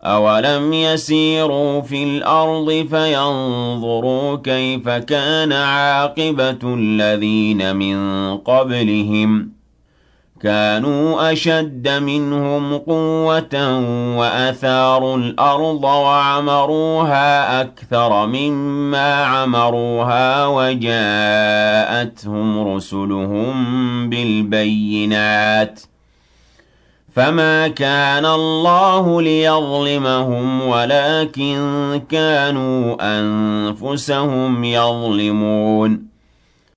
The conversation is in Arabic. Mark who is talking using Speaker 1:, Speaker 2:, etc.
Speaker 1: أَوَلَمْ يَسِيرُوا فِي الْأَرْضِ فَيَنظُرُوا كَيْفَ كَانَ عَاقِبَةُ الَّذِينَ مِن قَبْلِهِمْ ۚ كَانُوا أَشَدَّ مِنْهُمْ قُوَّةً وَأَثَارُوا الْأَرْضَ وَعَمَرُوهَا أَكْثَرَ مِمَّا عَمَرُوهَا وَجَاءَتْهُمْ رُسُلُهُم بِالْبَيِّنَاتِ ۖ فَمَا كَانَ اللَّهُ لِيَظْلِمَهُمْ وَلَٰكِن كَانُوا أَنفُسَهُمْ يَظْلِمُونَ